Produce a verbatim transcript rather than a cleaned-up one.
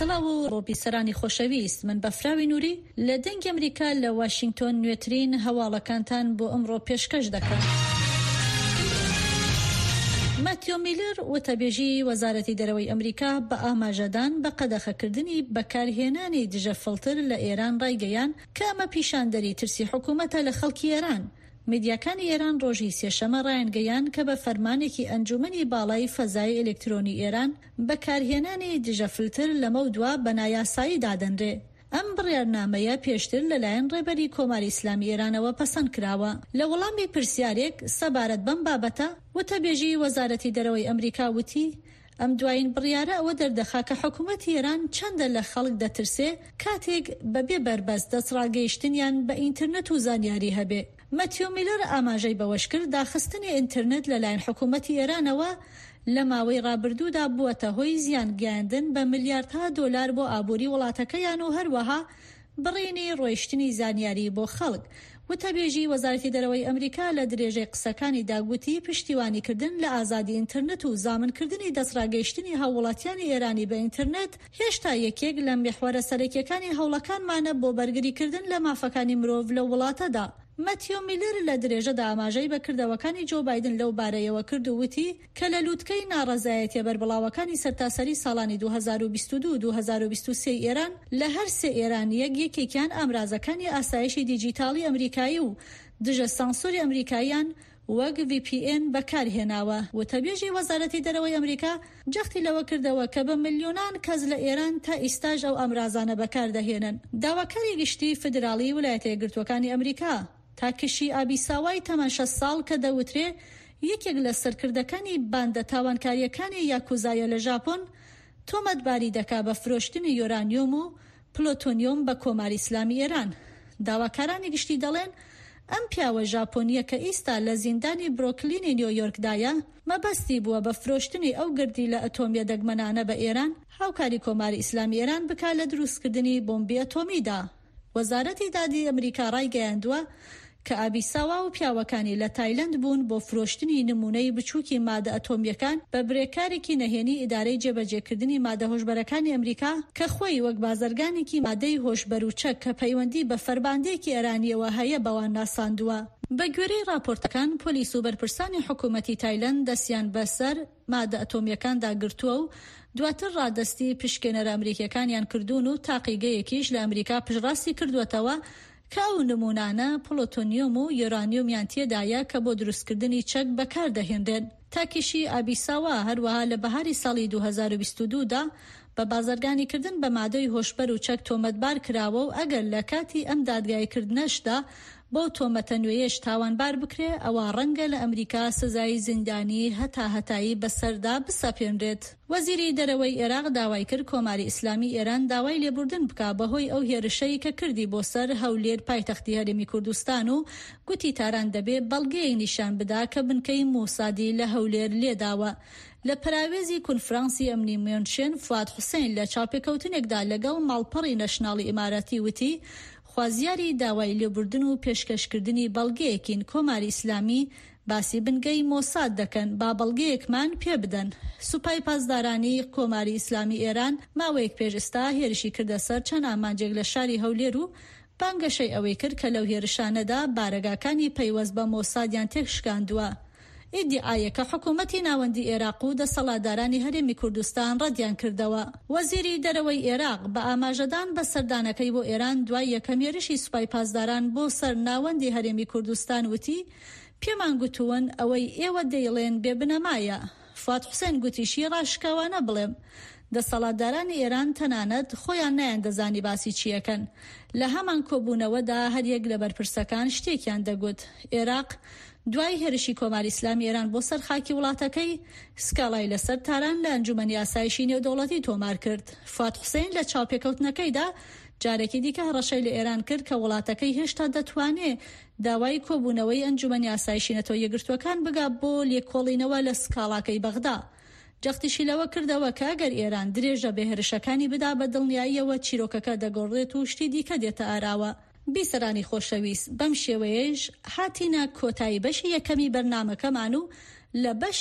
سڵاو بۆ بیسەرانی خۆشەویست، من بەفراوی نووری لە دەنگی ئەمریکا لە واشنگتۆن نوێترین هەواڵەکانتان بۆ ئەمڕۆ پێشکەش دەکەم. ماتیۆ میلر وتەبێژی وەزارەتی دەرەوەی ئەمریکا بە ئاماژەدان بە قەدەخەکردنی بەکارهێنانی دژە فڵتر لە ئێران ڕایگەیان کە ئەمە پیشاندەری ترسی حکوومەتە لە خەڵکی ئێران. میدیاکانی ئێران ڕۆژی سێشەمە ڕایانگەیان کە بە فەرمانێکی ئەنجومەنی باڵای فەزای ئێلکترۆنی ئێران بەکارهێنانی دژە فڵتر لەمە دووە بە نایاسایی دادەنرێ. ئەم بڕیارنامەیە پێشتر لەلایەن ڕێبەری کۆماری ئیسلامی ئێرانەوە پەسەند کراوە. لە وەڵامی پرسیارێک سەبارەت بەم بابەتە وتەبێژی وەزارەتی دەرەوەی ئەمریکا وتی ئەم دوایین بڕیارە ئەوە دەردەخا کە حکوومەتی ئێران چەندە لە خەڵک دەترسێ کاتێک بەبێ بەربەست دەسڕاگەیشتنیان بە ئینترنێت و زانیاری هەبێ. ماتیۆ میلر ئاماژەی بەوەش کرد داخستنی ئینترنێت لەلایەن حکوومەتی ئێرانەوە لە ماوەی ڕابردوودا بووەتە هۆی زیان گەیاندن بە ملیاردها دۆلار بۆ ئابووری وڵاتەکەیان و هەروەها بڕینی ڕۆیشتنی زانیاری بۆ خەڵک. وتەبێژی وەزارەتی دەرەوەی ئەمریکا لە درێژەی قسەکانی داگوتی پشتیوانیکردن لە ئازادی ئینترنێت و زامنکردنی دەسڕاگەیشتنی هاوڵاتیانی ئێرانی بە ئینترنێت هێشتا یەکێک لە محورە سەرەکیەکانی هەوڵەکانمانە بۆ بەرگریکردن لە مافەکانی مرۆڤ لە وڵاتەدا. ماتیۆ میلر لە درێژەدا ئاماژەی بەکردەوەکانی جۆ بایدن لەو بارەیەوە کرد و وتی کە لە لووتکەی ناڕەزایەتیە بەربڵاوەکانی سەرتاسەری ساڵانی دوو هەزار و بیست و دوو و دوو هەزار و بیست و سێ ئێران لە هەر سێ ئێرانیەک یەکێکیان ئامرازەکانی ئاسایشی دیجیتاڵی ئەمریکایی و دژە سانسۆری ئەمریکاییان وەک ڤی پی ئێن بەکارهێناوە. وتەبێژی وەزارەتی دەرەوەی ئەمریکا جەختی لەوە کردەوە کە بە ملیۆنان کەس لە ئێران تا ئیستاژ ئەو ئەمرازانە بەکاردەهێنن. داواکاری گشتی فدراڵی ویلایەتە یەکگرتووەکانی ئەمریکا تاکشی ئابیساوای تەمەن شەش ساڵ کە دەوترێ یەکێک لە سەرکردەکانی باندە تاوانکاریەکانی یاکوزایە لە ژاپۆن تۆمەتباری دەکا بە فرۆشتنی یۆرانیۆم و پلۆتۆنیۆم بە کۆماری ئیسلامی ئێران. داواکارانی گشتی دەڵێن ئەم پیاوە ژاپۆنیە کە ئیستا لە زیندانی برۆکلینی نیویۆرکدایە مەبەستی بووە بە فرۆشتنی ئەو گردی لە ئەتۆمیە دەگمەنانە بە ئێران هاوکاری کۆماری ئیسلامی ئێران بکا لە دروستکردنی بۆمبی ئەتۆمیدا. وەزارەتی دادی ئەمریکا ڕایگەیاندووە کە ئابیساوا و پیاوەکانی لە تایلەند بوون بۆ فرۆشتنی نمونەی بچووکی مادە ئەتۆمیەکان بە برێکارێکی نەهێنی ئیدارەی جێبەجێکردنی مادە هۆشبەرەکانی ئەمریکا کە خۆی وەک بازرگانێکی مادەی هۆشبەر و چەک کە پەیوەندی بە فەرباندەیەکی ئێرانیەوە هەیە بەوان ناساندووە. بە گوێرەی راپۆرتەکان پۆلیس و بەرپرسانی حکوومەتی تایلەند دەستیان بەسەر مادە ئەتۆمیەکاندا گرتووە و دواتر ڕادستی پشکنەرە ئەمریکیەکانیان کردوون و تاقیگەیەکیش لە ئەمریکا پشڕاستی کردوەتەوە کە ئەو نمونانە پلۆتۆنیۆم و یۆرانیۆمیان تێدایە کە بۆ دروستکردنی چەک بەکاردەهێنرێن. تاکیشی ئابیساوا هەروەها لە بەهاری ساڵی دوو هەزار و بیست و دوو دا بە بازرگانیکردن بە مادەی هۆشبەر و چەک تۆمەتبار کراوە و ئەگەر لە کاتی ئەم دادگایکردنەشدا بۆ تۆمەتە نوێیەش تاوانبار بکرێ ئەوە ڕەنگە لە ئەمریکا سزای زیندانی هەتا هەتایی بەسەردا بسەپێنرێت. وەزیری دەرەوەی عێراق داوای کرد کۆماری ئیسلامی ئێران داوای لێبوردن بکا بەهۆی ئەو هێرشەی کە کردی بۆ سەر هەولێر پایتەختی هەرێمی کوردستان و گوتی تاران دەبێ بەڵگەیەک نیشان بدا کە بنکەی موسادی لە هەولێر لێداوە. لە پراوێزی کونفرانسی ئەمنی میۆنشێن فواد حوسێن لە چاپێکەوتنێکدا لەگەڵ ماڵپەڕی نەشناڵی ئیماراتی وتی خوازیاری داوای لێبوردن و پێشکەشکردنی بەڵگەیەکین کۆماری ئیسلامی باسی بنگەی مۆساد دەکەن با بەڵگەیەکمان پێ بدەن. سوپای پاسدارانی کۆماری ئیسلامی ئێران ماوەیەک پێش ئێستا هێرشی کردە سەر چەند ئامانجێک لە شاری هەولێر و بانگەشەی ئەوەی کرد کە لەو هێرشانەدا بارەگاکانی پەیوەست بە مۆسادیان تێکشکاندووە. ئیدعایە کە حکوومەتی ناوەندی عێراق و دەسەڵاتدارانی هەرێمی کوردستان ڕەتیان کردەوە. وەزیری دەرەوەی عێراق بە ئاماژەدان بە سەردانەکەی بۆ ئێران دوای یەکەم هێرشی سوپای پاسداران بۆ سەر ناوەندی هەرێمی کوردستان وتی پێمان گوتوون ئەوەی ئێوە دەیڵێن بێبنەمایە. فواد حوسێن گوتیشی ڕاشکاوانە بڵێم دەسەڵاتدارانی ئێران تەنانەت خۆیان نایەندەزانی باسی چیەکەن. لە هەمان کۆبوونەوەدا هەریەک لە بەرپرسەکان شتێکیان دەگوت. عێراق دوای هێرشی کۆماری ئیسلامی ئێران بۆ سەر خاکی وڵاتەکەی سکاڵای لەسەر تاران لە ئەنجومەنی ئاسایشی نێودەوڵەتی تۆمار کرد. فواد حوسێن لە چاوپێکەوتنەکەیدا جارێکی دیکە هەڕەشەی لە ئێران کرد کە وڵاتەکەی هێشتا دەتوانێت داوای کۆبوونەوەی ئەنجومەنی ئاسایشی نەتۆ یەکگرتووەکان بگا بۆ لێکۆڵینەوە لە سکاڵاکەی بەغدا. جەختیشی لەوە کردەوە کە ئەگەر ئێران درێژە بە هێرشەکانی بدا بە دڵنیاییەوە چیرۆکەکە دەگۆڕێت و شتی دیکە دێتە ئاراوە. بیسەرانی خۆشەویست بەم شێوەیەش هاتینە کۆتایی بەشی یەکەمی بەرنامەکەمان و لە بەش